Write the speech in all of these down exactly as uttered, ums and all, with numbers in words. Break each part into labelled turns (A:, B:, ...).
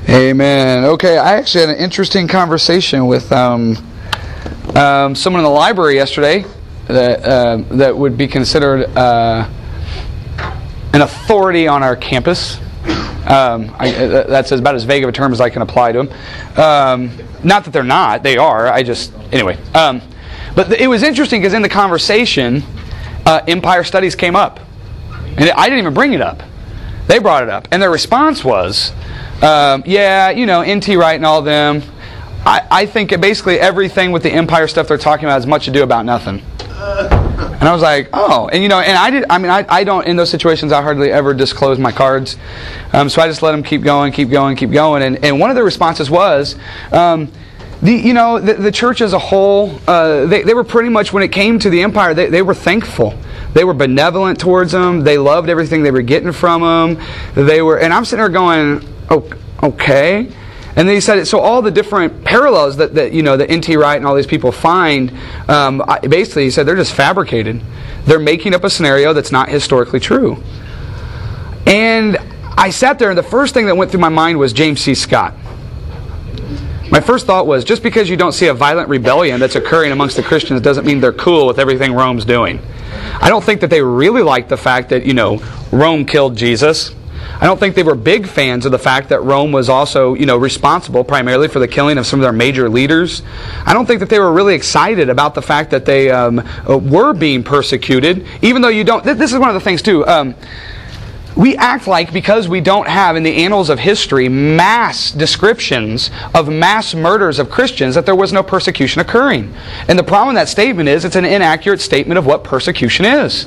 A: Amen. Okay, I actually had an interesting conversation with um, um, someone in the library yesterday that uh, that would be considered uh, an authority on our campus. Um, I, that's about as vague of a term as I can apply to them. Um, not that they're not; they are. I just anyway. Um, but it was interesting because in the conversation, uh, Empire Studies came up, and I didn't even bring it up. They brought it up, and their response was, um, "Yeah, you know, N T Wright and all them. I, I think it basically everything with the Empire stuff they're talking about has much ado about nothing." And I was like, "Oh," and you know, and I did. I mean, I, I don't in those situations. I hardly ever disclose my cards, um, so I just let them keep going, keep going, keep going. And and one of their responses was, um, the you know, the, the church as a whole, uh, they they were pretty much when it came to the Empire, they they were thankful. They were benevolent towards them. They loved everything they were getting from them. They were, and I'm sitting there going, oh, okay. And then he said, so all the different parallels that, that you know, that N T Wright and all these people find, um, basically he said they're just fabricated. They're making up a scenario that's not historically true. And I sat there, and the first thing that went through my mind was James C. Scott. My first thought was, just because you don't see a violent rebellion that's occurring amongst the Christians doesn't mean they're cool with everything Rome's doing. I don't think that they really liked the fact that, you know, Rome killed Jesus. I don't think they were big fans of the fact that Rome was also, you know, responsible primarily for the killing of some of their major leaders. I don't think that they were really excited about the fact that they um, were being persecuted, even though you don't... This is one of the things, too. Um, we act like, because we don't have in the annals of history mass descriptions of mass murders of Christians, that there was no persecution occurring. And the problem with that statement is it's an inaccurate statement of what persecution is.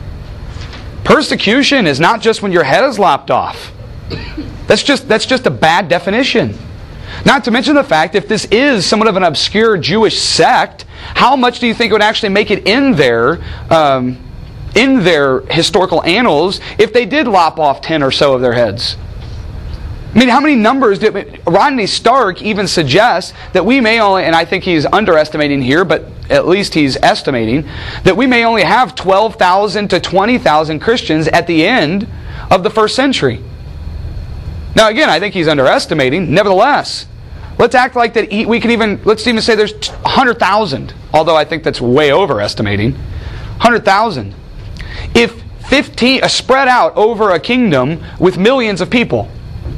A: Persecution is not just when your head is lopped off. That's just, that's just a bad definition. Not to mention the fact, if this is somewhat of an obscure Jewish sect, how much do you think it would actually make it in there... Um, in their historical annals if they did lop off ten or so of their heads? I mean, how many numbers did... Rodney Stark even suggests that we may only, and I think he's underestimating here, but at least he's estimating, that we may only have twelve thousand to twenty thousand Christians at the end of the first century. Now again, I think he's underestimating. Nevertheless, let's act like that he, we can even, let's even say there's one hundred thousand, although I think that's way overestimating. one hundred thousand. If fifteen, uh, spread out over a kingdom with millions of people,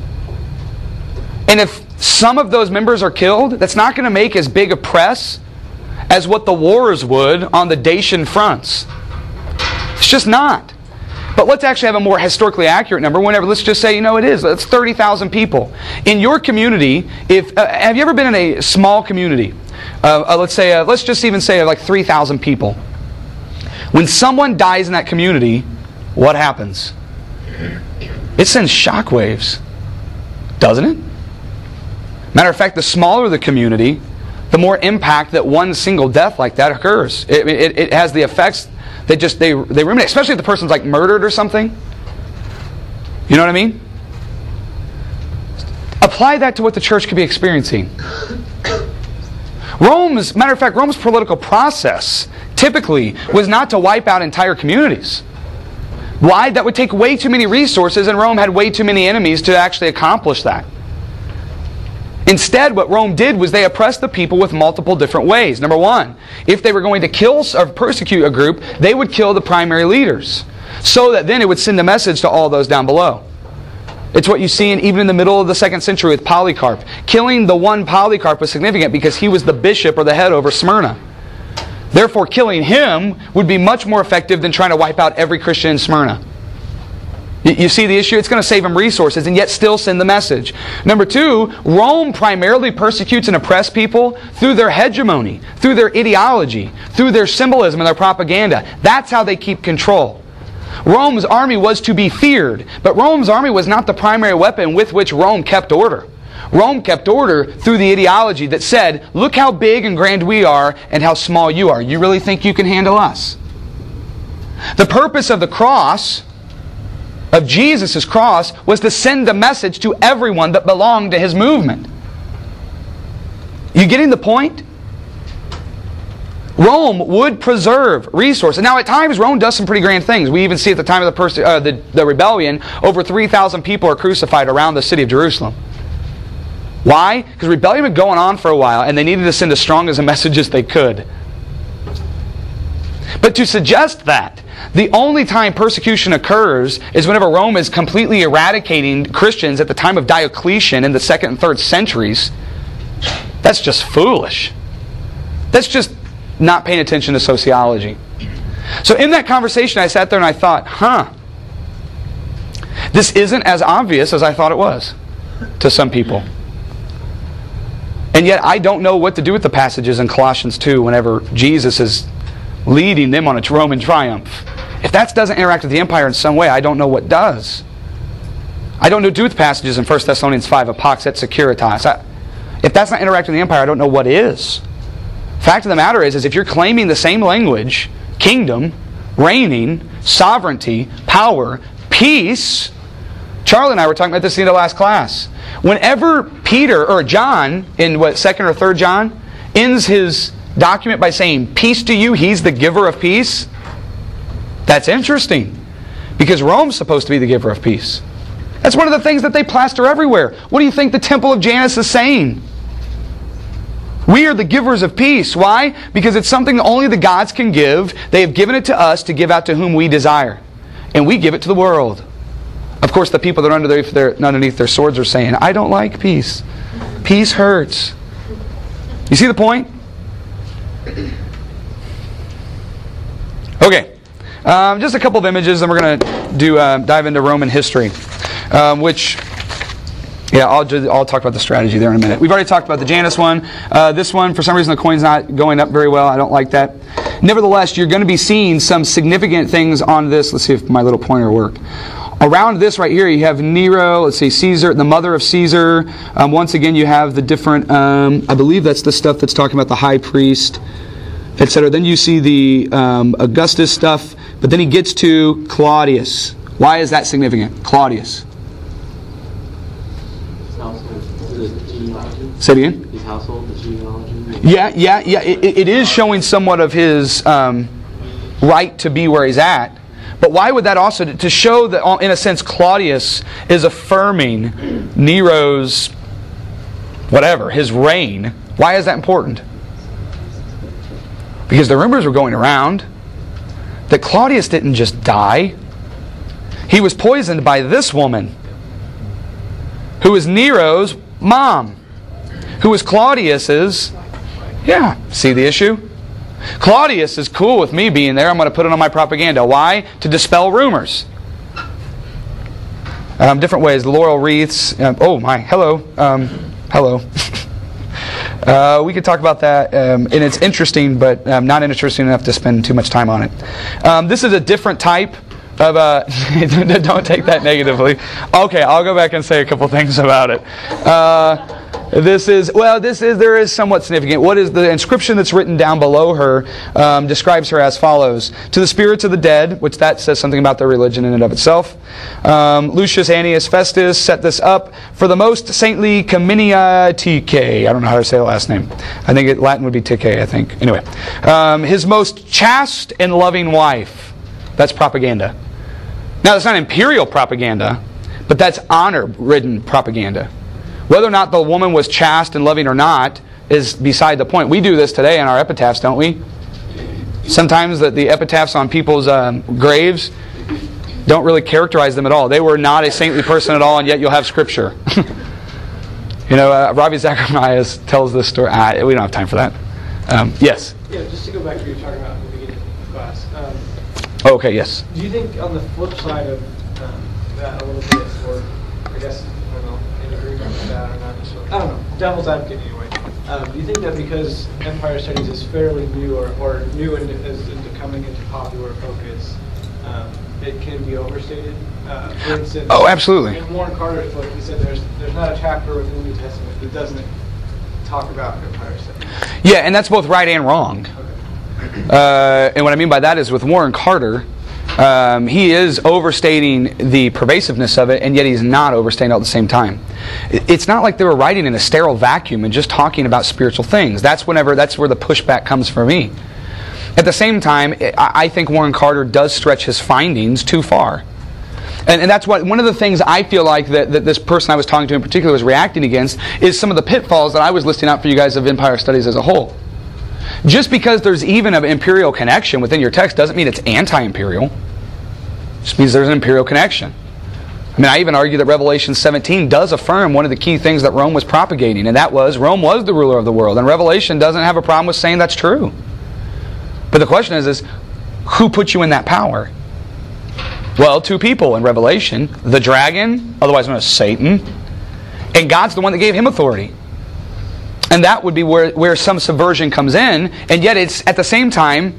A: and if some of those members are killed, that's not going to make as big a press as what the wars would on the Dacian fronts. It's just not. But let's actually have a more historically accurate number. Whenever, let's just say, you know, it is. It's thirty thousand people. In your community, if uh, have you ever been in a small community? Uh, uh, let's say, uh, let's just even say like three thousand people. When someone dies in that community, what happens? It sends shockwaves, doesn't it? Matter of fact, the smaller the community, the more impact that one single death like that occurs. It, it, it has the effects that just they they ruminate, especially if the person's like murdered or something. You know what I mean? Apply that to what the church could be experiencing. Rome's, matter of fact, Rome's political process typically was not to wipe out entire communities. Why? That would take way too many resources, and Rome had way too many enemies to actually accomplish that. Instead, what Rome did was they oppressed the people with multiple different ways. Number one, if they were going to kill or persecute a group, they would kill the primary leaders, so that then it would send a message to all those down below. It's what you see in, even in the middle of the second century with Polycarp. Killing the one Polycarp was significant because he was the bishop or the head over Smyrna. Therefore, killing him would be much more effective than trying to wipe out every Christian in Smyrna. You, you see the issue? It's going to save them resources and yet still send the message. Number two, Rome primarily persecutes and oppresses people through their hegemony, through their ideology, through their symbolism and their propaganda. That's how they keep control. Rome's army was to be feared, but Rome's army was not the primary weapon with which Rome kept order. Rome kept order through the ideology that said, look how big and grand we are and how small you are. You really think you can handle us? The purpose of the cross, of Jesus' cross, was to send a message to everyone that belonged to His movement. You getting the point? Rome would preserve resources. Now, at times, Rome does some pretty grand things. We even see at the time of the, pers- uh, the, the rebellion, over three thousand people are crucified around the city of Jerusalem. Why? Because rebellion had been going on for a while, and they needed to send as strong as a message as they could. But to suggest that the only time persecution occurs is whenever Rome is completely eradicating Christians at the time of Diocletian in the second and third centuries, that's just foolish. That's just not paying attention to sociology. So in that conversation, I sat there and I thought, huh, this isn't as obvious as I thought it was to some people. And yet I don't know what to do with the passages in Colossians two whenever Jesus is leading them on a Roman triumph. If that doesn't interact with the empire in some way, I don't know what does. I don't know what to do with passages in First Thessalonians five, Pax et Securitas. I, if that's not interacting with the empire, I don't know what is. Fact of the matter is, is if you're claiming the same language, kingdom, reigning, sovereignty, power, peace. Charlie and I were talking about this in the last class. Whenever Peter or John, in what, second or third John, ends his document by saying, peace to you, he's the giver of peace. That's interesting. Because Rome's supposed to be the giver of peace. That's one of the things that they plaster everywhere. What do you think the Temple of Janus is saying? We are the givers of peace. Why? Because it's something that only the gods can give. They have given it to us to give out to whom we desire. And we give it to the world. Of course, the people that are underneath their, underneath their swords are saying, I don't like peace. Peace hurts. You see the point? Okay. Um, just a couple of images, and we're going to do uh, dive into Roman history, um, which... Yeah, I'll, just, I'll talk about the strategy there in a minute. We've already talked about the Janus one. Uh, this one, for some reason, the coin's not going up very well. I don't like that. Nevertheless, you're going to be seeing some significant things on this. Let's see if my little pointer will work. Around this right here, you have Nero, let's see, Caesar, the mother of Caesar. Um, once again, you have the different, um, I believe that's the stuff that's talking about the high priest, et cetera. Then you see the um, Augustus stuff, but then he gets to Claudius. Why is that significant? Claudius. Say it again?
B: His household, the genealogy.
A: Yeah, yeah, yeah. It, it is showing somewhat of his um, right to be where he's at. But why would that also, to show that, in a sense, Claudius is affirming Nero's, whatever, his reign. Why is that important? Because the rumors were going around that Claudius didn't just die. He was poisoned by this woman, who is Nero's mom, who is Claudius's. Yeah, see the issue? Claudius is cool with me being there. I'm going to put it on my propaganda. Why? To dispel rumors. Um, different ways. The laurel wreaths. Um, oh my, hello. Um, hello. uh, we could talk about that, um, and it's interesting, but um, not interesting enough to spend too much time on it. Um, this is a different type of... Uh, don't take that negatively. Okay, I'll go back and say a couple things about it. Uh, This is, well, this is, there is somewhat significant. What is the inscription that's written down below her um, describes her as follows. To the spirits of the dead, which that says something about their religion in and of itself. Um, Lucius Annius Festus set this up for the most saintly Caminia T K. I don't know how to say the last name. I think it, Latin would be T K, I think. Anyway. Um, his most chaste and loving wife. That's propaganda. Now, that's not imperial propaganda, but that's honor-ridden propaganda. Whether or not the woman was chaste and loving or not is beside the point. We do this today in our epitaphs, don't we? Sometimes the, the epitaphs on people's um, graves don't really characterize them at all. They were not a saintly person at all, and yet you'll have scripture. you know, uh, Ravi Zacharias tells this story. Ah, we don't have time for that. Um, yes?
C: Yeah, just to go back to what you were talking about at the beginning of the class. Um,
A: oh, okay, yes.
C: Do you think on the flip side of um, that a little bit, or I guess, I don't know, in agreement with that or not, just, I don't know, devil's advocate anyway. Um, do you think that because Empire Studies is fairly new or, or new into, is into coming into popular focus, um, it can be overstated? Uh, for instance,
A: oh, absolutely.
C: In Warren Carter's book, he said there's there's not a chapter within the New Testament that doesn't talk about Empire Studies.
A: Yeah, and that's both right and wrong.
C: Okay.
A: Uh, and what I mean by that is with Warren Carter, um, he is overstating the pervasiveness of it, and yet he's not overstating it at the same time. It's not like they were writing in a sterile vacuum and just talking about spiritual things. That's whenever that's where the pushback comes for me. At the same time, I think Warren Carter does stretch his findings too far. And, and that's what one of the things I feel like that, that this person I was talking to in particular was reacting against is some of the pitfalls that I was listing out for you guys of empire studies as a whole. Just because there's even an imperial connection within your text doesn't mean it's anti-imperial. It just means there's an imperial connection. I mean, I even argue that Revelation seventeen does affirm one of the key things that Rome was propagating, and that was Rome was the ruler of the world. And Revelation doesn't have a problem with saying that's true. But the question is, is who put you in that power? Well, two people in Revelation. The dragon, otherwise known as Satan, and God's the one that gave him authority. And that would be where, where some subversion comes in, and yet it's at the same time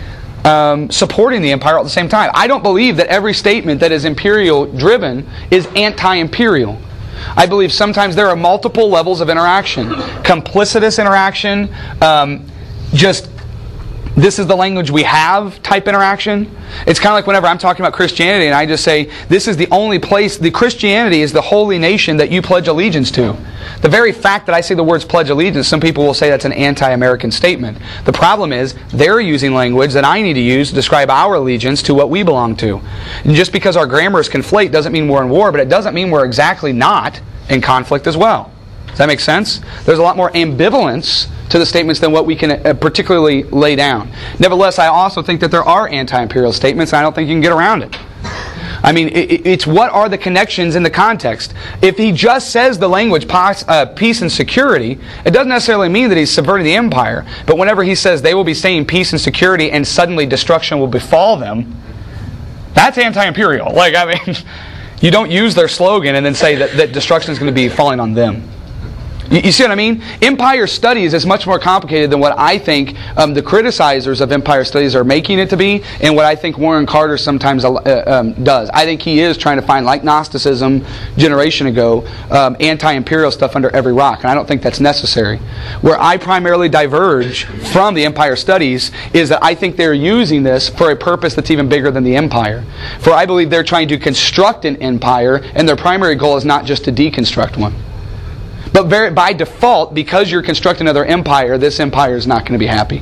A: um, supporting the empire at the same time. I don't believe that every statement that is imperial-driven is anti-imperial. I believe sometimes there are multiple levels of interaction. Complicitous interaction, um, just this is the language we have type interaction. It's kind of like whenever I'm talking about Christianity and I just say, this is the only place, the Christianity is the holy nation that you pledge allegiance to. The very fact that I say the words pledge allegiance, some people will say that's an anti-American statement. The problem is, they're using language that I need to use to describe our allegiance to what we belong to. And just because our grammar is conflate doesn't mean we're in war, but it doesn't mean we're exactly not in conflict as well. Does that make sense? There's a lot more ambivalence to the statements than what we can uh, particularly lay down. Nevertheless, I also think that there are anti-imperial statements, and I don't think you can get around it. I mean, it, it's what are the connections in the context. If he just says the language uh, peace and security, it doesn't necessarily mean that he's subverting the empire. But whenever he says they will be saying peace and security and suddenly destruction will befall them, that's anti-imperial. Like, I mean, you don't use their slogan and then say that, that destruction is going to be falling on them. You see what I mean? Empire studies is much more complicated than what I think um, the criticizers of empire studies are making it to be, and what I think Warren Carter sometimes uh, um, does. I think he is trying to find, like Gnosticism generation ago, um, anti-imperial stuff under every rock, and I don't think that's necessary. Where I primarily diverge from the empire studies is that I think they're using this for a purpose that's even bigger than the empire. For I believe they're trying to construct an empire, and their primary goal is not just to deconstruct one. But very, by default, because you're constructing another empire, this empire is not going to be happy.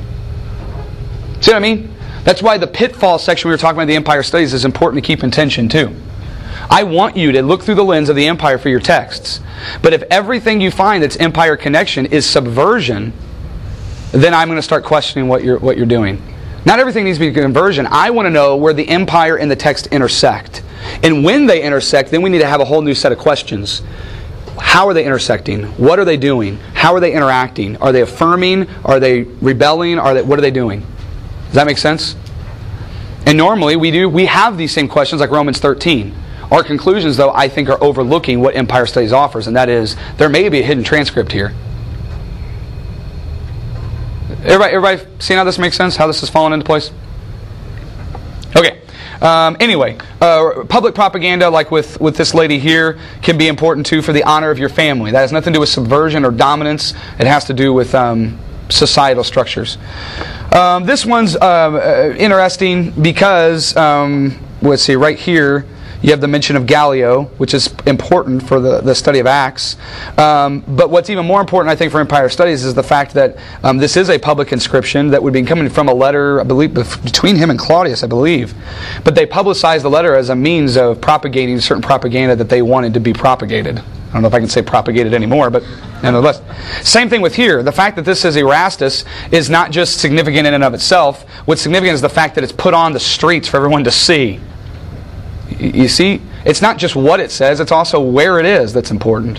A: See what I mean? That's why the pitfall section we were talking about in the empire studies is important to keep in tension too. I want you to look through the lens of the empire for your texts. But if everything you find that's empire connection is subversion, then I'm going to start questioning what you're, what you're doing. Not everything needs to be conversion. I want to know where the empire and the text intersect. And when they intersect, then we need to have a whole new set of questions. How are they intersecting? What are they doing? How are they interacting? Are they affirming? Are they rebelling? Are they, what are they doing? Does that make sense? And normally we do. We have these same questions like Romans thirteen. Our conclusions, though, I think are overlooking what Empire Studies offers, and that is there may be a hidden transcript here. Everybody, everybody seeing how this makes sense? How this is falling into place? Okay. Um, anyway, uh, public propaganda, like with, with this lady here, can be important too for the honor of your family. That has nothing to do with subversion or dominance. It has to do with um, societal structures. Um, this one's uh, interesting because, um, let's see, right here, you have the mention of Gallio, which is important for the, the study of Acts. Um, but what's even more important, I think, for Empire Studies is the fact that um, this is a public inscription that would be coming from a letter, I believe, between him and Claudius, I believe. But they publicized the letter as a means of propagating certain propaganda that they wanted to be propagated. I don't know if I can say propagated anymore, but nonetheless. Same thing with here. The fact that this says Erastus is not just significant in and of itself. What's significant is the fact that it's put on the streets for everyone to see. You see, it's not just what it says, it's also where it is that's important.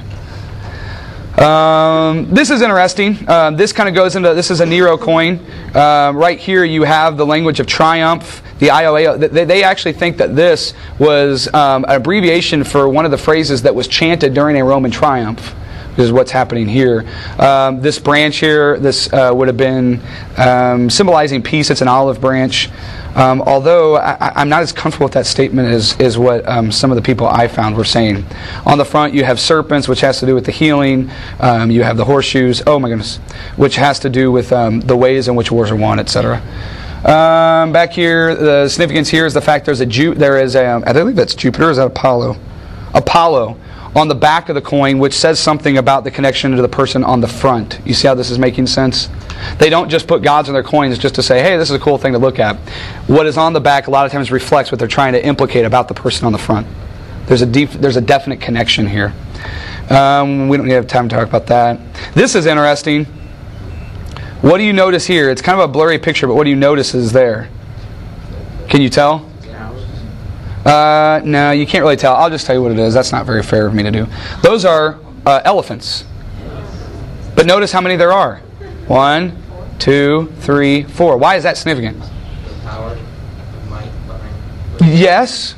A: Um, this is interesting. Uh, this kind of goes into, this is a Nero coin. Uh, right here you have the language of triumph, the I O A. They, they actually think that this was um, an abbreviation for one of the phrases that was chanted during a Roman triumph. This is what's happening here. Um, this branch here, this uh, would have been um, symbolizing peace. It's an olive branch. Um, although I, I'm not as comfortable with that statement as, as what um, some of the people I found were saying. On the front you have serpents, which has to do with the healing. Um, you have the horseshoes, oh my goodness, which has to do with um, the ways in which wars are won, et cetera. Um, back here, the significance here is the fact there's a Ju- there is a, I believe that's Jupiter, or is that Apollo? Apollo. On the back of the coin, which says something about the connection to the person on the front. You see how this is making sense? They don't just put gods on their coins just to say, hey, this is a cool thing to look at. What is on the back a lot of times reflects what they're trying to implicate about the person on the front. There's a deep, there's a definite connection here. Um, we don't have time to talk about that. This is interesting. What do you notice here? It's kind of a blurry picture, but what do you notice is there? Can you tell? Uh, no, you can't really tell. I'll just tell you what it is. That's not very fair of me to do. Those are uh, elephants. But notice how many there are. One, two, three, four. Why is that significant?
B: Power, might, behind.
A: Yes.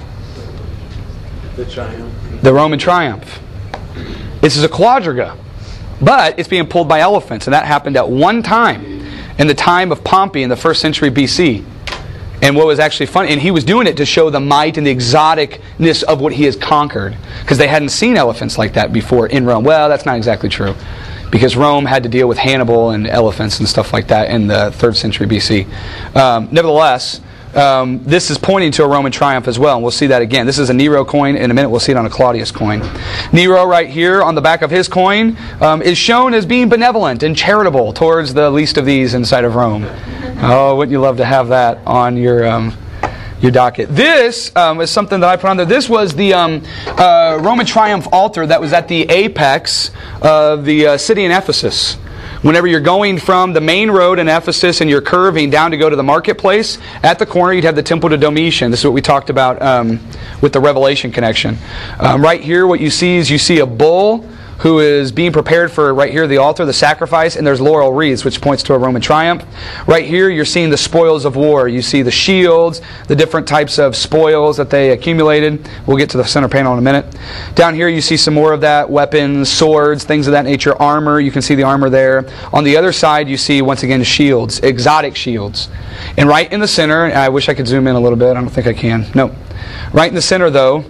B: The triumph.
A: The Roman triumph. This is a quadriga. But it's being pulled by elephants. And that happened at one time. In the time of Pompey in the first century B C. And what was actually funny, and he was doing it to show the might and the exoticness of what he has conquered. Because they hadn't seen elephants like that before in Rome. Well, that's not exactly true. Because Rome had to deal with Hannibal and elephants and stuff like that in the third century B C. Um, nevertheless, um, this is pointing to a Roman triumph as well. And we'll see that again. This is a Nero coin. In a minute, we'll see it on a Claudius coin. Nero right here on the back of his coin um, is shown as being benevolent and charitable towards the least of these inside of Rome. Oh, wouldn't you love to have that on your um, your docket? This um, is something that I put on there. This was the um, uh, Roman triumph altar that was at the apex of the uh, city in Ephesus. Whenever you're going from the main road in Ephesus and you're curving down to go to the marketplace, at the corner you'd have the Temple to Domitian. This is what we talked about um, with the Revelation connection. Um, right here what you see is you see a bull who is being prepared for, right here, the altar, the sacrifice, and there's laurel wreaths, which points to a Roman triumph. Right here, you're seeing the spoils of war. You see the shields, the different types of spoils that they accumulated. We'll get to the center panel in a minute. Down here, you see some more of that, weapons, swords, things of that nature, armor. You can see the armor there. On the other side, you see, once again, shields, exotic shields. And right in the center, and I wish I could zoom in a little bit. I don't think I can. No. Right in the center, though,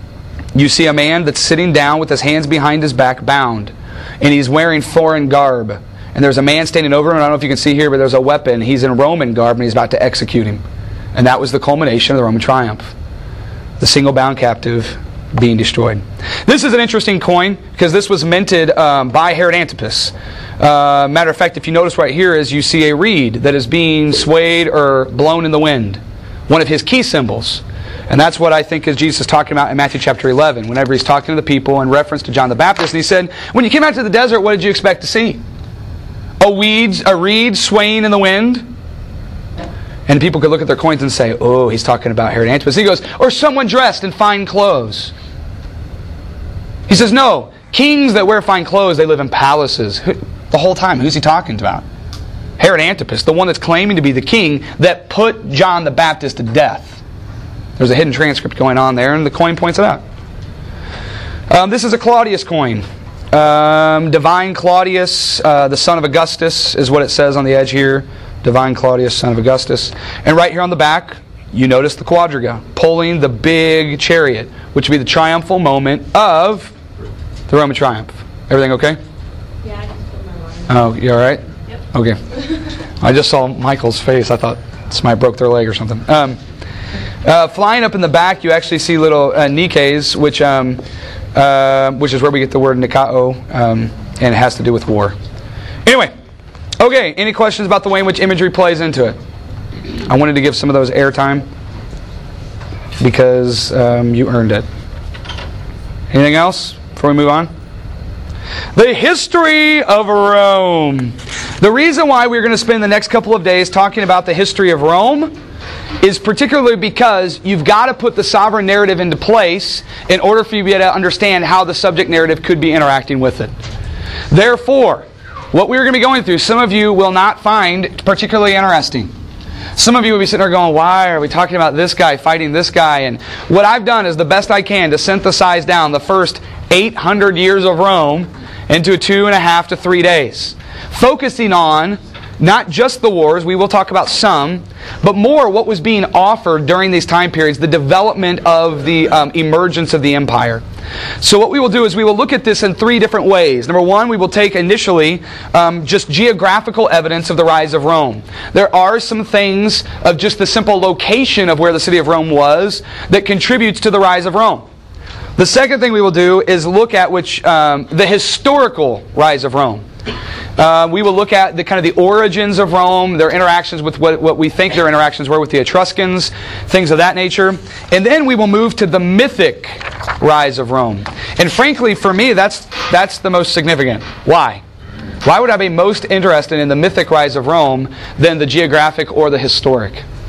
A: you see a man that's sitting down with his hands behind his back, bound. And he's wearing foreign garb. And there's a man standing over him. I don't know if you can see here, but there's a weapon. He's in Roman garb and he's about to execute him. And that was the culmination of the Roman triumph. The single bound captive being destroyed. This is an interesting coin because this was minted um, by Herod Antipas. Uh, matter of fact, if you notice right here is you see a reed that is being swayed or blown in the wind. One of his key symbols. And that's what I think is Jesus talking about in Matthew chapter eleven, whenever he's talking to the people in reference to John the Baptist. And he said, when you came out to the desert, what did you expect to see? A, weed, a reed swaying in the wind? And people could look at their coins and say, oh, he's talking about Herod Antipas. He goes, or someone dressed in fine clothes. He says, no, kings that wear fine clothes, they live in palaces. The whole time, who's he talking about? Herod Antipas, the one that's claiming to be the king that put John the Baptist to death. There's a hidden transcript going on there, and the coin points it out. Um, this is a Claudius coin. Um, Divine Claudius, uh, the son of Augustus, is what it says on the edge here. Divine Claudius, son of Augustus. And right here on the back, you notice the quadriga, pulling the big chariot, which would be the triumphal moment of the Roman triumph. Everything okay?
D: Yeah, I just put my line.
A: Oh, you all right?
D: Yep.
A: Okay. I just saw Michael's face. I thought somebody broke their leg or something. Um, Uh, flying up in the back, you actually see little uh, Nikes, which um, uh, which is where we get the word Nikao, um, and it has to do with war. Anyway, okay, any questions about the way in which imagery plays into it? I wanted to give some of those airtime because um, you earned it. Anything else before we move on? The history of Rome. The reason why we're going to spend the next couple of days talking about the history of Rome is particularly because you've got to put the sovereign narrative into place in order for you to be able to understand how the subject narrative could be interacting with it. Therefore, what we're going to be going through, some of you will not find particularly interesting. Some of you will be sitting there going, why are we talking about this guy fighting this guy? And what I've done is the best I can to synthesize down the first eight hundred years of Rome into two and a half to three days. Focusing on not just the wars, we will talk about some, but more what was being offered during these time periods, the development of the um, emergence of the empire. So what we will do is we will look at this in three different ways. Number one, we will take initially um, just geographical evidence of the rise of Rome. There are some things of just the simple location of where the city of Rome was that contributes to the rise of Rome. The second thing we will do is look at which um, the historical rise of Rome. Uh, we will look at the kind of the origins of Rome, their interactions with what, what we think their interactions were with the Etruscans, things of that nature. And then we will move to the mythic rise of Rome. And frankly, for me, that's that's the most significant. Why? Why would I be most interested in the mythic rise of Rome than the geographic or the historic?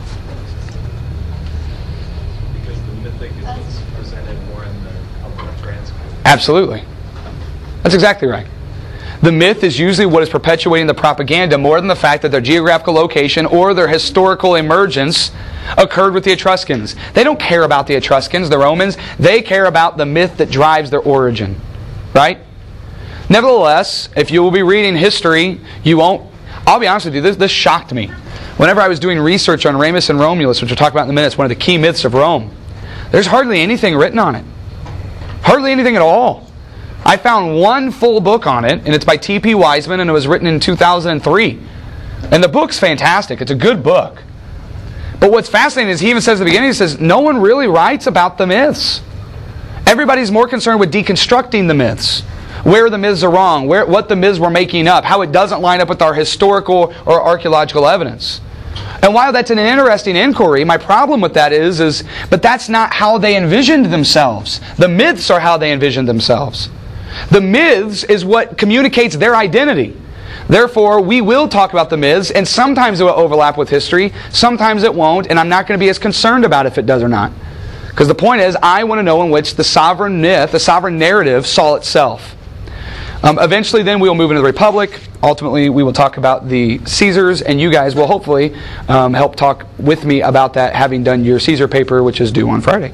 E: Because the mythic is what's presented more in the public transcript.
A: Absolutely. That's exactly right. The myth is usually what is perpetuating the propaganda more than the fact that their geographical location or their historical emergence occurred with the Etruscans. They don't care about the Etruscans, the Romans. They care about the myth that drives their origin. Right? Nevertheless, if you will be reading history, you won't... I'll be honest with you, this, this shocked me. Whenever I was doing research on Remus and Romulus, which we'll talk about in a minute, it's one of the key myths of Rome, there's hardly anything written on it. Hardly anything at all. I found one full book on it, and it's by T P Wiseman, and it was written in two thousand three. And the book's fantastic. It's a good book. But what's fascinating is he even says at the beginning, he says, no one really writes about the myths. Everybody's more concerned with deconstructing the myths. Where the myths are wrong, where, what the myths were making up, how it doesn't line up with our historical or archaeological evidence. And while that's an interesting inquiry, my problem with that is, is, but that's not how they envisioned themselves. The myths are how they envisioned themselves. The myths is what communicates their identity. Therefore, we will talk about the myths, and sometimes it will overlap with history, sometimes it won't, and I'm not going to be as concerned about if it does or not. Because the point is, I want to know in which the sovereign myth, the sovereign narrative, saw itself. Um, eventually, then, we will move into the Republic. Ultimately, we will talk about the Caesars, and you guys will hopefully um, help talk with me about that, having done your Caesar paper, which is due on Friday.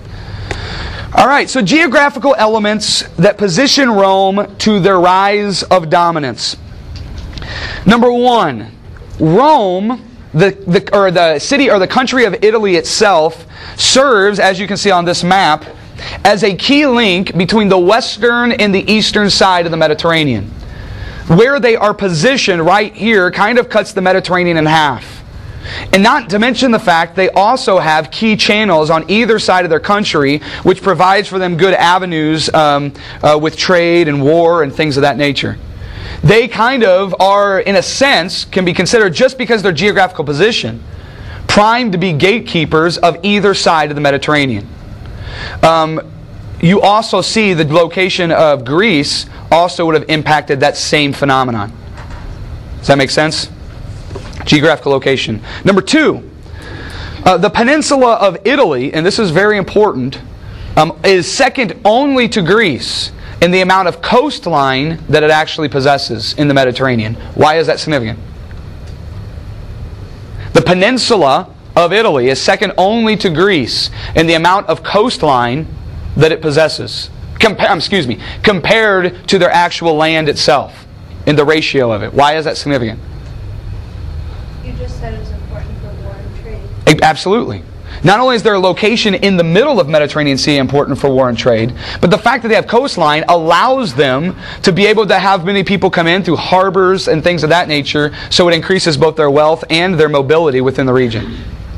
A: All right, so geographical elements that position Rome to their rise of dominance. Number one, Rome, the, the, or the city or the country of Italy itself, serves, as you can see on this map, as a key link between the western and the eastern side of the Mediterranean. Where they are positioned right here kind of cuts the Mediterranean in half. And not to mention the fact they also have key channels on either side of their country, which provides for them good avenues um, uh, with trade and war and things of that nature. They kind of are, in a sense, can be considered, just because of their geographical position, primed to be gatekeepers of either side of the Mediterranean. Um, you also see the location of Greece also would have impacted that same phenomenon. Does that make sense? Geographical location. Number two, uh, the peninsula of Italy, and this is very important, um, is second only to Greece in the amount of coastline that it actually possesses in the Mediterranean. Why is that significant? The peninsula of Italy is second only to Greece in the amount of coastline that it possesses. Compa- excuse me, compared to their actual land itself, in the ratio of it. Why is that significant?
D: You just said it was important for war and trade.
A: Absolutely. Not only is their location in the middle of Mediterranean Sea important for war and trade, but the fact that they have coastline allows them to be able to have many people come in through harbors and things of that nature, so it increases both their wealth and their mobility within the region.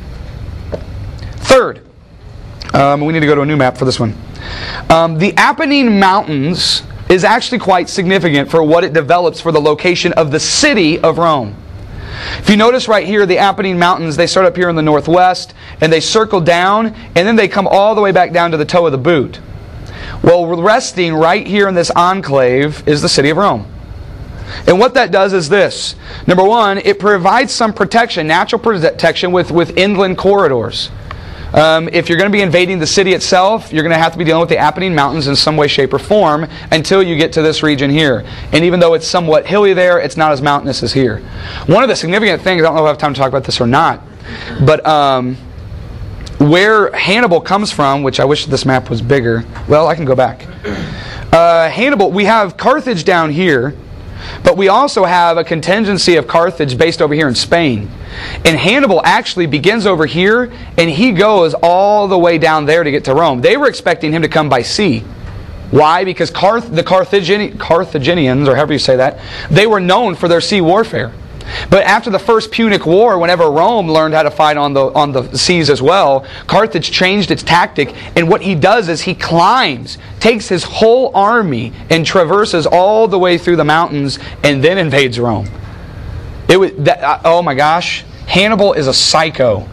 A: Third, um, we need to go to a new map for this one. Um, the Apennine Mountains is actually quite significant for what it develops for the location of the city of Rome. If you notice right here, the Apennine Mountains, they start up here in the northwest, and they circle down, and then they come all the way back down to the toe of the boot. Well, resting right here in this enclave is the city of Rome. And what that does is this. Number one, it provides some protection, natural protection with, with inland corridors. Um, if you're going to be invading the city itself, you're going to have to be dealing with the Apennine Mountains in some way, shape, or form until you get to this region here. And even though it's somewhat hilly there, it's not as mountainous as here. One of the significant things, I don't know if I have time to talk about this or not, but um, where Hannibal comes from, which I wish this map was bigger. Well, I can go back. Uh, Hannibal, we have Carthage down here, but we also have a contingency of Carthage based over here in Spain. And Hannibal actually begins over here, and he goes all the way down there to get to Rome. They were expecting him to come by sea. Why? Because Carth- the Carthagin- Carthaginians, or however you say that, they were known for their sea warfare. But after the First Punic War, whenever Rome learned how to fight on the on the seas as well, Carthage changed its tactic, and what he does is he climbs, takes his whole army, and traverses all the way through the mountains, and then invades Rome. It was that, oh my gosh, Hannibal is a psycho.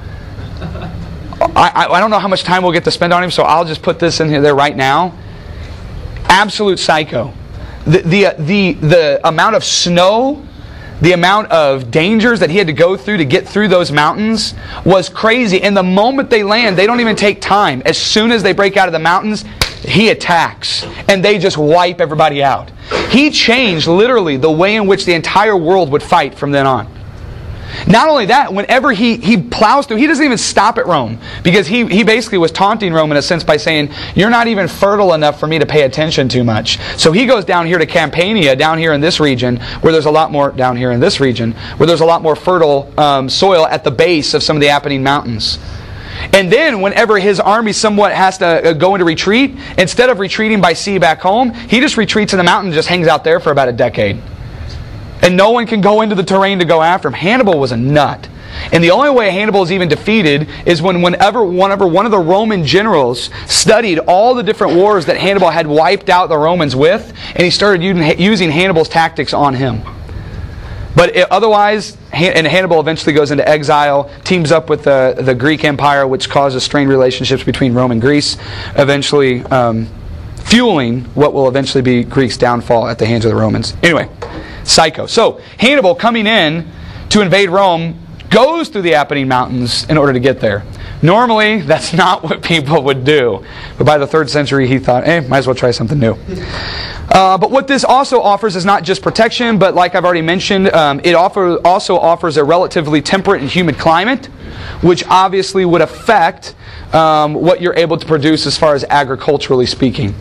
A: I, I, I don't know how much time we'll get to spend on him, so I'll just put this in here there right now. Absolute psycho. The the the the amount of snow, the amount of dangers that he had to go through to get through those mountains was crazy. And the moment they land, they don't even take time. As soon as they break out of the mountains, he attacks. And they just wipe everybody out. He changed literally the way in which the entire world would fight from then on. Not only that, whenever he, he plows through, he doesn't even stop at Rome. Because he, he basically was taunting Rome in a sense by saying, you're not even fertile enough for me to pay attention too much. So he goes down here to Campania, down here in this region, where there's a lot more, down here in this region, where there's a lot more fertile um, soil at the base of some of the Apennine Mountains. And then whenever his army somewhat has to go into retreat, instead of retreating by sea back home, he just retreats in the mountain and just hangs out there for about a decade. And no one can go into the terrain to go after him. Hannibal was a nut. And the only way Hannibal is even defeated is when whenever, whenever one of the Roman generals studied all the different wars that Hannibal had wiped out the Romans with, and he started using Hannibal's tactics on him. But it, otherwise, and Hannibal eventually goes into exile, teams up with the, the Greek Empire, which causes strained relationships between Rome and Greece, eventually um, fueling what will eventually be Greece's downfall at the hands of the Romans. Anyway. Psycho. So, Hannibal coming in to invade Rome goes through the Apennine Mountains in order to get there. Normally, that's not what people would do. But by the third century, he thought, eh, might as well try something new. Uh, but what this also offers is not just protection, but like I've already mentioned, um, it offer, also offers a relatively temperate and humid climate, which obviously would affect um, what you're able to produce as far as agriculturally speaking.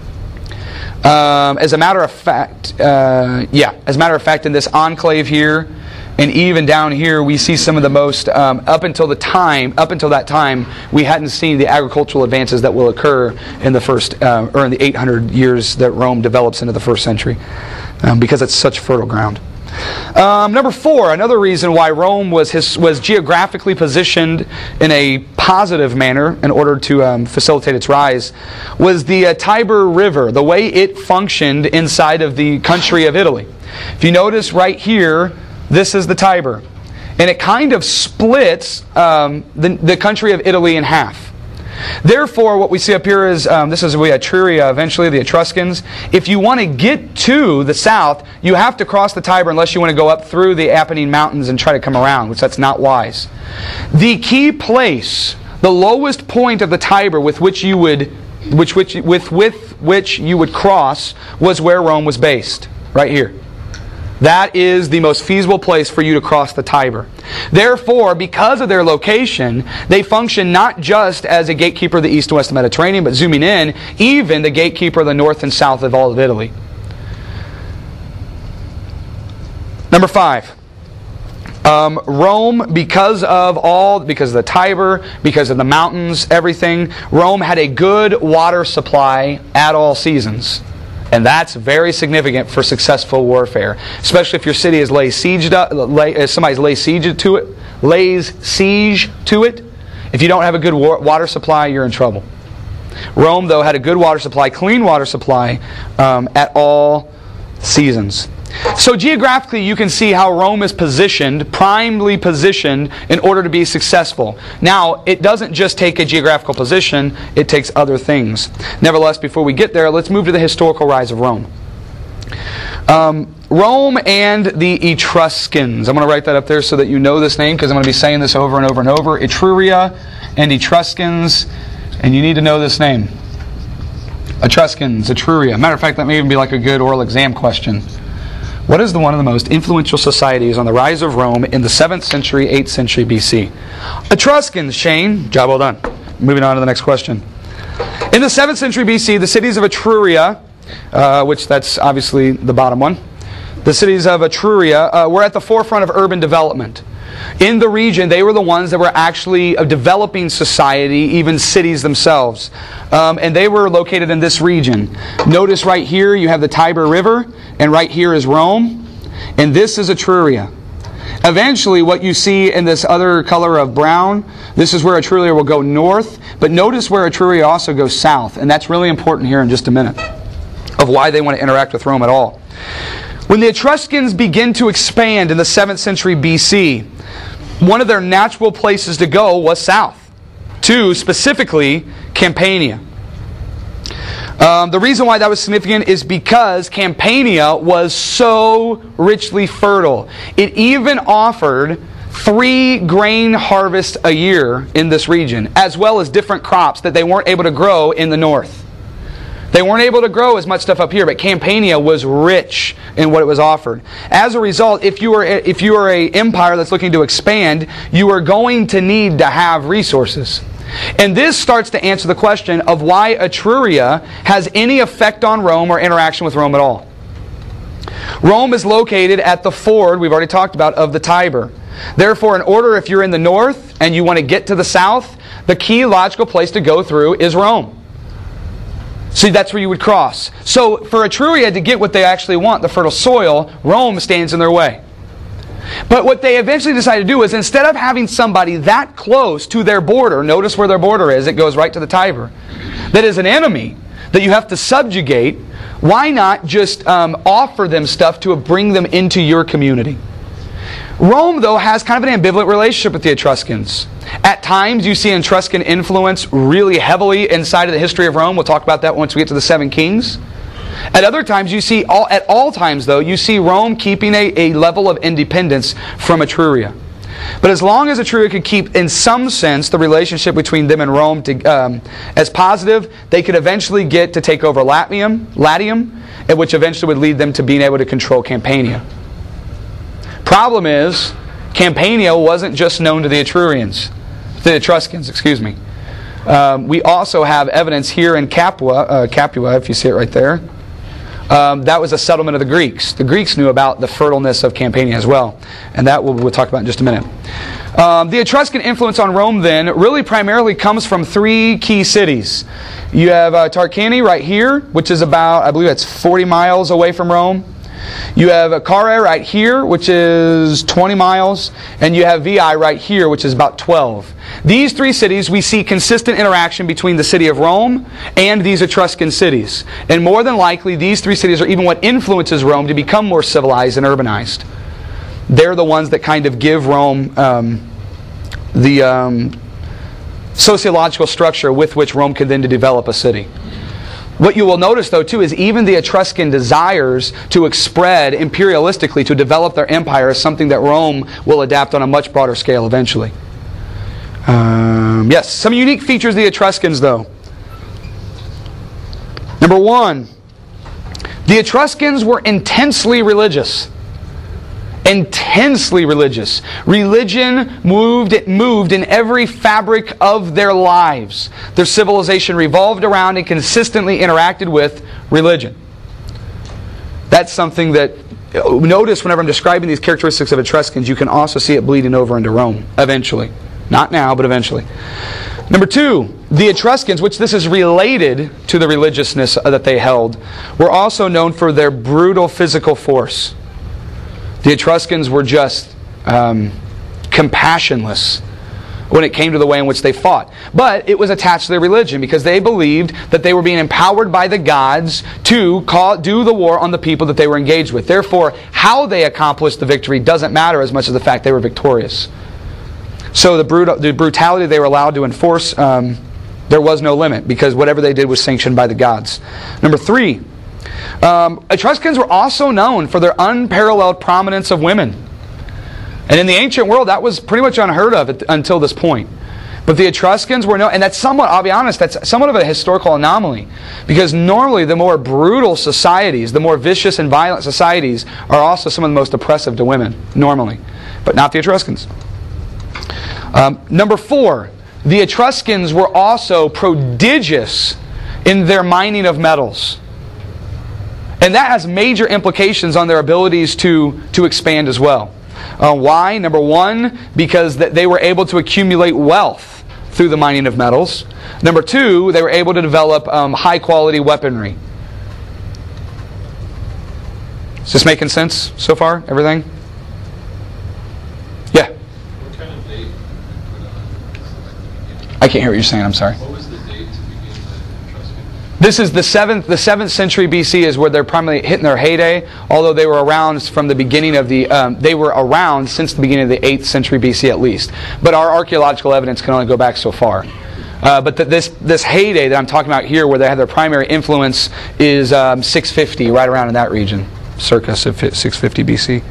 A: Um, as a matter of fact, uh, yeah, as a matter of fact, in this enclave here, and even down here, we see some of the most, um, up until the time, up until that time, we hadn't seen the agricultural advances that will occur in the first, uh, or in the eight hundred years that Rome develops into the first century, um, because it's such fertile ground. Um, number four, another reason why Rome was his, was geographically positioned in a positive manner in order to um, facilitate its rise was the uh, Tiber River, the way it functioned inside of the country of Italy. If you notice right here, this is the Tiber. And it kind of splits um, the, the country of Italy in half. Therefore, what we see up here is, um, this is we Etruria, eventually the Etruscans. If you want to get to the south, you have to cross the Tiber unless you want to go up through the Apennine Mountains and try to come around, which that's not wise. The key place, the lowest point of the Tiber with which you would, which, which, with, with which you would cross was where Rome was based, right here. That is the most feasible place for you to cross the Tiber. Therefore, because of their location, they function not just as a gatekeeper of the east and west Mediterranean, but zooming in, even the gatekeeper of the north and south of all of Italy. Number five. Um, Rome, because of all, because of the Tiber, because of the mountains, everything, Rome had a good water supply at all seasons. And that's very significant for successful warfare, especially if your city is lays siege to, lay, somebody's lays siege to it, lays siege to it. If you don't have a good wa water supply, you're in trouble. Rome, though, had a good water supply, clean water supply um, at all seasons. So geographically, you can see how Rome is positioned, primely positioned, in order to be successful. Now, it doesn't just take a geographical position, it takes other things. Nevertheless, before we get there, let's move to the historical rise of Rome. Um, Rome and the Etruscans. I'm going to write that up there so that you know this name, because I'm going to be saying this over and over and over. Etruria and Etruscans, and you need to know this name. Etruscans, Etruria. Matter of fact, that may even be like a good oral exam question. What is the one of the most influential societies on the rise of Rome in the seventh century, eighth century B C? Etruscans, Shane. Job well done. Moving on to the next question. In the seventh century B C, the cities of Etruria, uh, which that's obviously the bottom one, the cities of Etruria uh, were at the forefront of urban development. In the region, they were the ones that were actually a developing society, even cities themselves. Um, and they were located in this region. Notice right here you have the Tiber River, and right here is Rome, and this is Etruria. Eventually, what you see in this other color of brown, this is where Etruria will go north. But notice where Etruria also goes south. And that's really important here in just a minute of why they want to interact with Rome at all. When the Etruscans begin to expand in the seventh century B C, one of their natural places to go was south, to specifically Campania. Um, the reason why that was significant is because Campania was so richly fertile. It even offered three grain harvests a year in this region, as well as different crops that they weren't able to grow in the north. They weren't able to grow as much stuff up here, but Campania was rich in what it was offered. As a result, if you are if you are an empire that's looking to expand, you are going to need to have resources. And this starts to answer the question of why Etruria has any effect on Rome or interaction with Rome at all. Rome is located at the ford, we've already talked about, of the Tiber. Therefore, in order, if you're in the north and you want to get to the south, the key logical place to go through is Rome. See, that's where you would cross. So, for Etruria to get what they actually want, the fertile soil, Rome stands in their way. But what they eventually decided to do is, instead of having somebody that close to their border, notice where their border is, it goes right to the Tiber, that is an enemy that you have to subjugate, why not just um, offer them stuff to bring them into your community? Rome, though, has kind of an ambivalent relationship with the Etruscans. At times, you see Etruscan influence really heavily inside of the history of Rome. We'll talk about that once we get to the Seven Kings. At other times, you see, all, at all times, though, you see Rome keeping a, a level of independence from Etruria. But as long as Etruria could keep, in some sense, the relationship between them and Rome to, um, as positive, they could eventually get to take over Latium, Latium, which eventually would lead them to being able to control Campania. Problem is, Campania wasn't just known to the Etrurians, the Etruscans, excuse me. Um, we also have evidence here in Capua, uh, Capua, if you see it right there. Um, that was a settlement of the Greeks. The Greeks knew about the fertileness of Campania as well, and that we'll, we'll talk about in just a minute. Um, the Etruscan influence on Rome then really primarily comes from three key cities. You have uh, Tarquini right here, which is about, I believe that's forty miles away from Rome. You have Carrhae right here, which is twenty miles, and you have Veii right here, which is about twelve. These three cities, we see consistent interaction between the city of Rome and these Etruscan cities. And more than likely, these three cities are even what influences Rome to become more civilized and urbanized. They're the ones that kind of give Rome um, the um, sociological structure with which Rome can then to develop a city. What you will notice, though, too, is even the Etruscan desires to spread imperialistically, to develop their empire, is something that Rome will adapt on a much broader scale eventually. Um, yes, some unique features of the Etruscans, though. Number one, the Etruscans were intensely religious. Intensely religious. Religion moved, it moved in every fabric of their lives. Their civilization revolved around and consistently interacted with religion. That's something that, notice whenever I'm describing these characteristics of Etruscans, you can also see it bleeding over into Rome, eventually. Not now, but eventually. Number two, the Etruscans, which this is related to the religiousness that they held, were also known for their brutal physical force. The Etruscans were just um, compassionless when it came to the way in which they fought. But it was attached to their religion because they believed that they were being empowered by the gods to call, do the war on the people that they were engaged with. Therefore, how they accomplished the victory doesn't matter as much as the fact they were victorious. So the, brutal, the brutality they were allowed to enforce, um, there was no limit because whatever they did was sanctioned by the gods. Number three, Um, Etruscans were also known for their unparalleled prominence of women. And in the ancient world, that was pretty much unheard of at, until this point. But the Etruscans were known, and that's somewhat, I'll be honest, that's somewhat of a historical anomaly. Because normally the more brutal societies, the more vicious and violent societies, are also some of the most oppressive to women, normally. But not the Etruscans. Um, number four, the Etruscans were also prodigious in their mining of metals. And that has major implications on their abilities to, to expand as well. Uh, why? Number one, because they were able to accumulate wealth through the mining of metals. Number two, they were able to develop um, high-quality weaponry. Is this making sense so far? Everything? can't hear what you're saying. I'm sorry.
E: What was the date to begin the Etruscan?
A: This is the seventh. The seventh century B C is where they're primarily hitting their heyday. Although they were around from the beginning of the, um, they were around since the beginning of the eighth century B C at least. But our archaeological evidence can only go back so far. Uh, but the, this this heyday that I'm talking about here, where they had their primary influence, is um, six fifty, right around in that region, circa six fifty B C.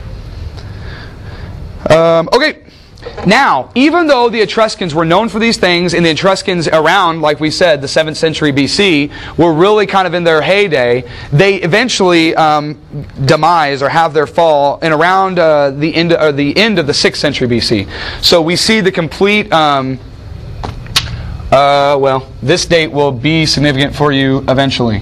A: Um, okay. Now, even though the Etruscans were known for these things, and the Etruscans around, like we said, the seventh century B C, were really kind of in their heyday, they eventually um, demise or have their fall in around uh, the end or the end of the sixth century B C. So we see the complete. Um, uh, well, this date will be significant for you eventually.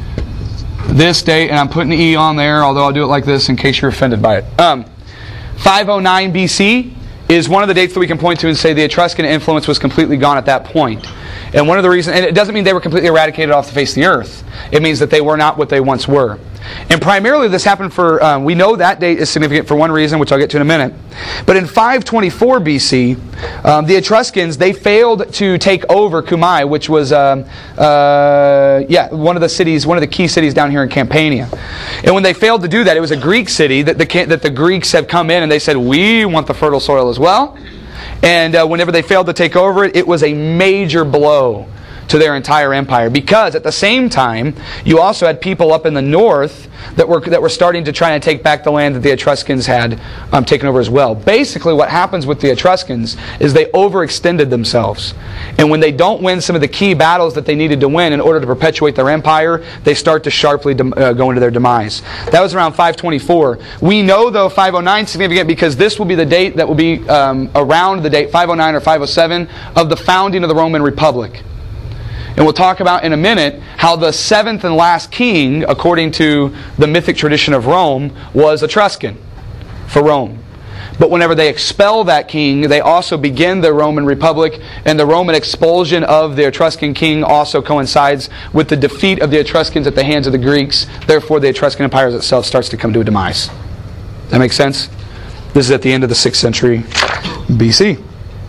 A: This date, and I'm putting an E on there, although I'll do it like this in case you're offended by it. Um, five oh nine B C is one of the dates that we can point to and say the Etruscan influence was completely gone at that point. And one of the reasons, and it doesn't mean they were completely eradicated off the face of the earth. It means that they were not what they once were. And primarily this happened for, um, we know that date is significant for one reason, which I'll get to in a minute. But in five twenty-four B C, um, the Etruscans, they failed to take over Cumae, which was, um, uh, yeah, one of the cities, one of the key cities down here in Campania. And when they failed to do that, it was a Greek city that the, that the Greeks had come in and they said, we want the fertile soil as well. And uh, whenever they failed to take over it, it was a major blow to their entire empire, because at the same time you also had people up in the north that were that were starting to try and take back the land that the Etruscans had um, taken over as well. Basically what happens with the Etruscans is they overextended themselves, and when they don't win some of the key battles that they needed to win in order to perpetuate their empire, they start to sharply dem- uh, go into their demise. That was around five twenty-four. We know though five oh nine is significant because this will be the date that will be um, around the date five oh nine or five oh seven of the founding of the Roman Republic. And we'll talk about in a minute how the seventh and last king, according to the mythic tradition of Rome, was Etruscan for Rome. But whenever they expel that king, they also begin the Roman Republic, and the Roman expulsion of the Etruscan king also coincides with the defeat of the Etruscans at the hands of the Greeks. Therefore, the Etruscan Empire itself starts to come to a demise. That makes sense? This is at the end of the sixth century B C.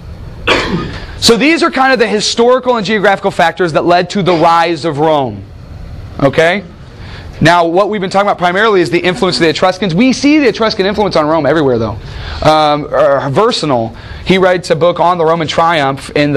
A: So these are kind of the historical and geographical factors that led to the rise of Rome. Okay? Now, what we've been talking about primarily is the influence of the Etruscans. We see the Etruscan influence on Rome everywhere, though. Um, Vercinal, he writes a book on the Roman triumph in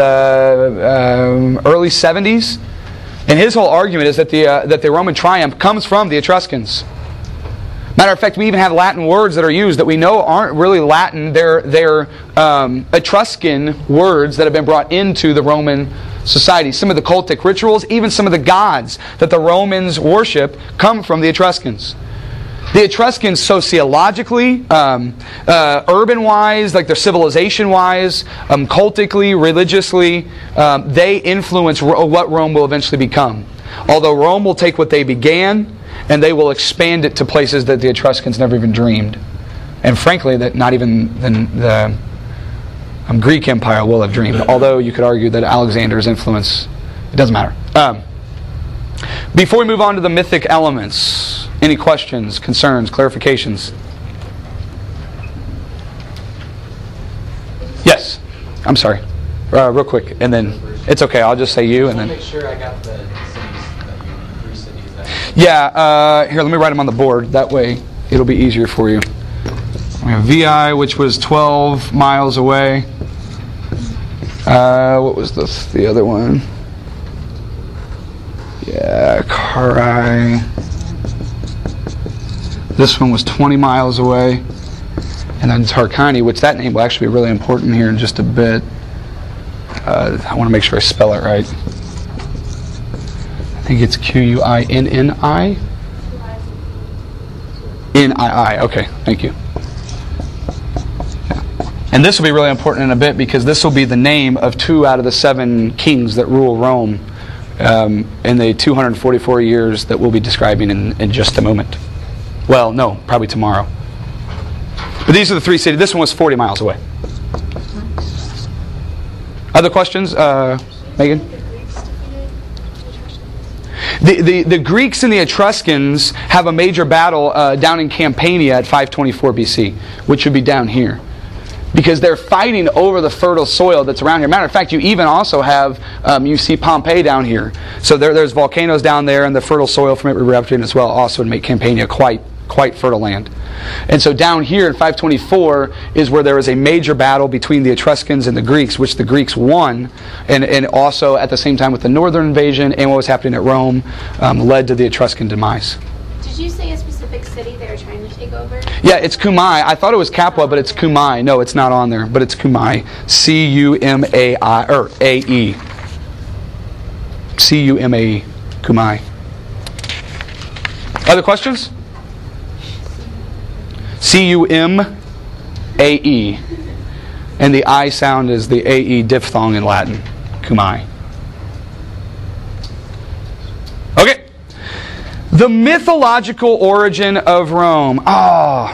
A: the um, early seventies. And his whole argument is that the, uh, that the Roman triumph comes from the Etruscans. Matter of fact, we even have Latin words that are used that we know aren't really Latin. They're, they're um, Etruscan words that have been brought into the Roman society. Some of the cultic rituals, even some of the gods that the Romans worship, come from the Etruscans. The Etruscans sociologically, um, uh, urban-wise, like their civilization-wise, um, cultically, religiously, um, they influence ro- what Rome will eventually become. Although Rome will take what they began, and they will expand it to places that the Etruscans never even dreamed. And frankly, that not even the, the um, Greek Empire will have dreamed. Although you could argue that Alexander's influence, it doesn't matter. Um, before we move on to the mythic elements, any questions, concerns, clarifications? Yes. I'm sorry. Uh, real quick, and then it's okay. I'll just say you, and then.
B: Make sure I got the three cities that.
A: Yeah, uh, here, let me write them on the board. That way, it'll be easier for you. We have V I, which was twelve miles away. Uh, what was the the other one? Yeah, Carrhae. This one was twenty miles away. And then Tarquini, which that name will actually be really important here in just a bit. Uh, I want to make sure I spell it right. I think it's Q U I N N I? N I I, okay, thank you. Yeah. And this will be really important in a bit because this will be the name of two out of the seven kings that rule Rome um, in the two hundred forty-four years that we'll be describing in, in just a moment. Well, no, probably tomorrow. But these are the three cities. This one was forty miles away. Other questions? Uh, Megan? The, the, the Greeks and the Etruscans have a major battle uh, down in Campania at five twenty-four B C, which would be down here. because they're fighting over the fertile soil that's around here. Matter of fact, you even also have, um, you see Pompeii down here. So there, there's volcanoes down there, and the fertile soil from it erupting as well also would make Campania quite, quite fertile land. And so down here in five twenty-four is where there was a major battle between the Etruscans and the Greeks, which the Greeks won, and, and also at the same time with the northern invasion and what was happening at Rome um, led to the Etruscan demise.
F: Did you say a specific city they were trying to take over?
A: Yeah, it's Cumae. I thought it was Capua, but it's Cumae. No, it's not on there, but it's Cumae. C U M A I, or A E. C U M A E. Cumae. Other questions? C U M A E. And the I sound is the A E diphthong in Latin. Cumae. Okay. The mythological origin of Rome. Ah.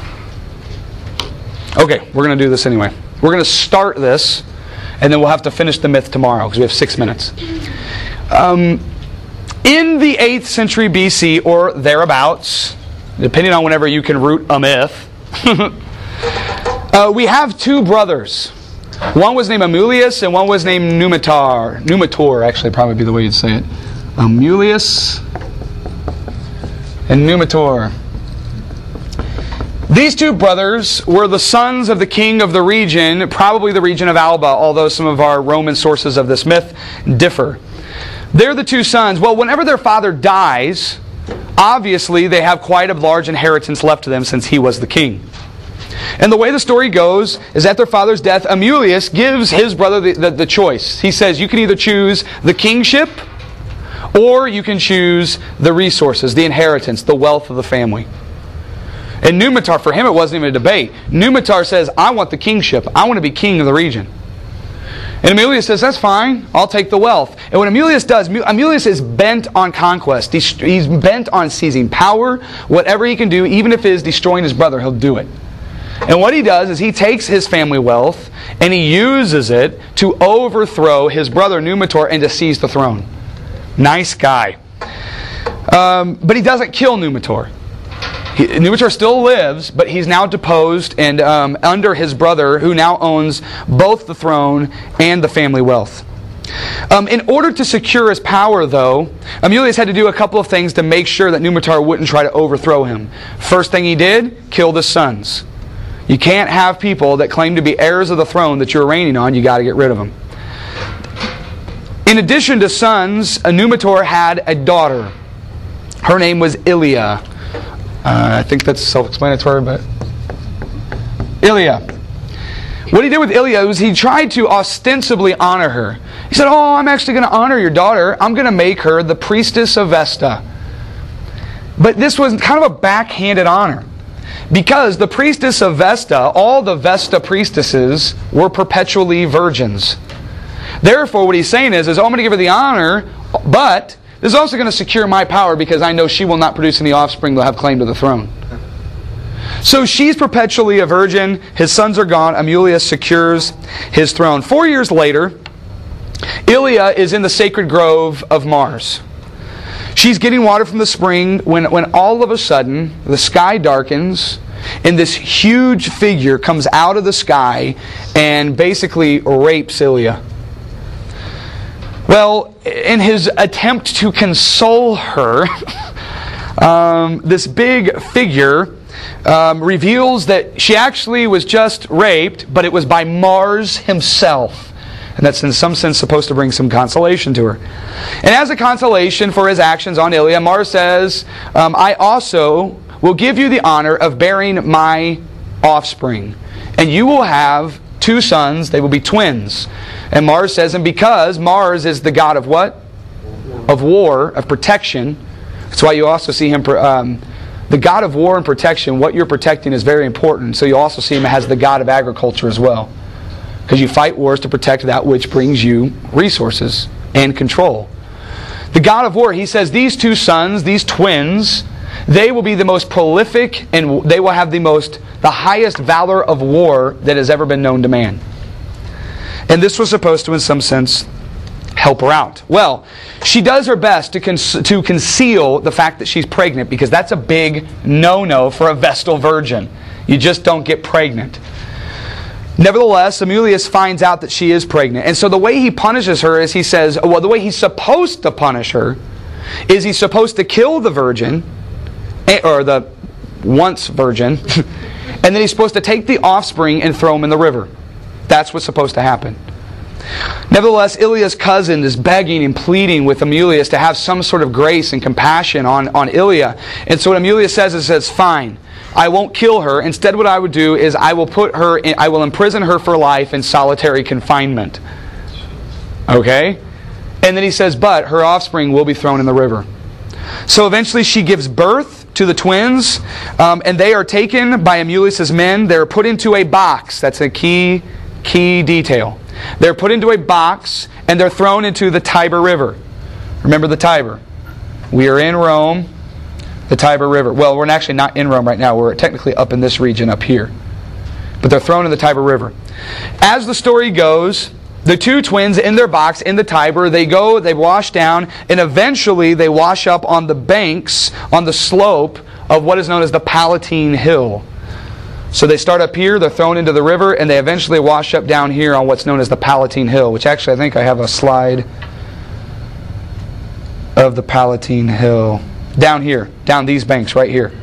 A: Oh. Okay, we're going to do this anyway. We're going to start this, and then we'll have to finish the myth tomorrow because we have six minutes. Um, in the eighth century B C or thereabouts, depending on whenever you can root a myth, uh, we have two brothers. One was named Amulius and one was named Numitor. Numitor, actually, probably be the way you'd say it. Amulius and Numitor. These two brothers were the sons of the king of the region, probably the region of Alba, although some of our Roman sources of this myth differ. They're the two sons. Well, whenever their father dies, obviously they have quite a large inheritance left to them since he was the king. And the way the story goes is at their father's death, Amulius gives his brother the, the, the choice. He says, you can either choose the kingship or you can choose the resources, the inheritance, the wealth of the family. And Numitor, for him it wasn't even a debate. Numitor says, I want the kingship. I want to be king of the region. And Amulius says, that's fine. I'll take the wealth. And what Amulius does, Amulius is bent on conquest. He's, he's bent on seizing power. Whatever he can do, even if it is destroying his brother, he'll do it. And what he does is he takes his family wealth and he uses it to overthrow his brother Numitor and to seize the throne. Nice guy. Um, but he doesn't kill Numitor. He, Numitor still lives, but he's now deposed and um, under his brother, who now owns both the throne and the family wealth. Um, in order to secure his power, though, Amulius had to do a couple of things to make sure that Numitor wouldn't try to overthrow him. First thing he did, killed his sons. You can't have people that claim to be heirs of the throne that you're reigning on. You got to get rid of them. In addition to sons, Numitor had a daughter. Her name was Ilia. Uh, I think that's self-explanatory, but Ilia. What he did with Ilia was he tried to ostensibly honor her. He said, oh, I'm actually going to honor your daughter. I'm going to make her the priestess of Vesta. But this was kind of a backhanded honor. Because the priestess of Vesta, all the Vesta priestesses were perpetually virgins. Therefore, what he's saying is, is oh, I'm going to give her the honor, but this is also going to secure my power because I know she will not produce any offspring that will have claim to the throne. So she's perpetually a virgin. His sons are gone. Amulius secures his throne. Four years later, Ilia is in the sacred grove of Mars. She's getting water from the spring when, when all of a sudden the sky darkens and this huge figure comes out of the sky and basically rapes Ilia. Well, in his attempt to console her, um, this big figure um, reveals that she actually was just raped, but it was by Mars himself. And that's in some sense supposed to bring some consolation to her. And as a consolation for his actions on Ilia, Mars says, um, I also will give you the honor of bearing my offspring. And you will have two sons, they will be twins. And Mars says, and because Mars is the god of what? Of war, of protection. That's why you also see him, um, the god of war and protection, what you're protecting is very important. So you also see him as the god of agriculture as well. Because you fight wars to protect that which brings you resources and control. The god of war, he says, these two sons, these twins, they will be the most prolific and they will have the most, the highest valor of war that has ever been known to man. And this was supposed to, in some sense, help her out. Well, she does her best to, con- to conceal the fact that she's pregnant because that's a big no-no for a Vestal virgin. You just don't get pregnant. Nevertheless, Amulius finds out that she is pregnant. And so the way he punishes her is he says, well, the way he's supposed to punish her is he's supposed to kill the virgin, or the once virgin, and then he's supposed to take the offspring and throw them in the river. That's what's supposed to happen. Nevertheless, Ilya's cousin is begging and pleading with Amulius to have some sort of grace and compassion on, on Ilya. And so what Amulius says is, says, fine, I won't kill her. Instead, what I would do is I will put her in, I will imprison her for life in solitary confinement. Okay? And then he says, but her offspring will be thrown in the river. So eventually she gives birth to the twins, um, and they are taken by Amulius' men. They're put into a box. That's a key, key detail. They're put into a box, and they're thrown into the Tiber River. Remember the Tiber. We are in Rome, the Tiber River. Well, we're actually not in Rome right now. We're technically up in this region up here. But they're thrown in the Tiber River. As the story goes, the two twins in their box in the Tiber, they go, they wash down, and eventually they wash up on the banks, on the slope of what is known as the Palatine Hill. So they start up here, they're thrown into the river, and they eventually wash up down here on what's known as the Palatine Hill, which actually I think I have a slide of the Palatine Hill. Down here, down these banks right here.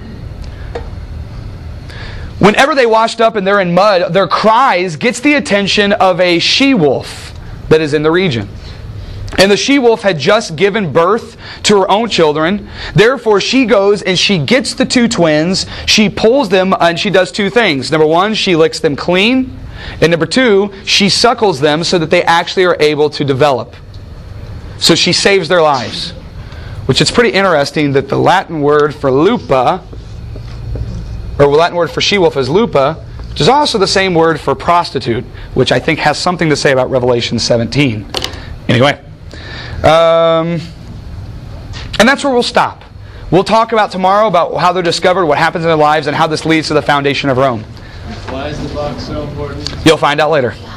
A: Whenever they washed up and they're in mud, their cries gets the attention of a she-wolf that is in the region. And the she-wolf had just given birth to her own children. Therefore, she goes and she gets the two twins. She pulls them and she does two things. Number one, she licks them clean. And number two, she suckles them so that they actually are able to develop. So she saves their lives. Which is pretty interesting that the Latin word for lupa, or the Latin word for she-wolf is lupa, which is also the same word for prostitute, which I think has something to say about Revelation seventeen. Anyway. Um, and that's where we'll stop. We'll talk about tomorrow about how they're discovered, what happens in their lives, and how this leads to the foundation of Rome.
E: Why is the box so important?
A: You'll find out later.